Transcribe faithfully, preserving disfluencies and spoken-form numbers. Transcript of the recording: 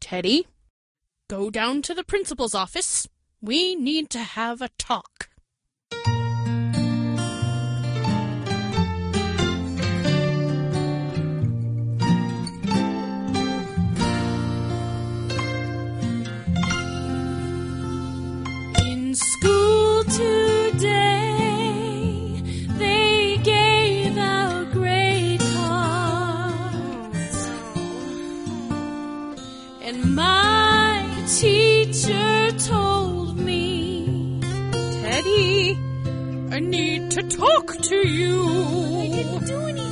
Teddy, go down to the principal's office. We need to have a talk. In school today, they gave out grade cards, and my teacher told me, Teddy, I need to talk to you.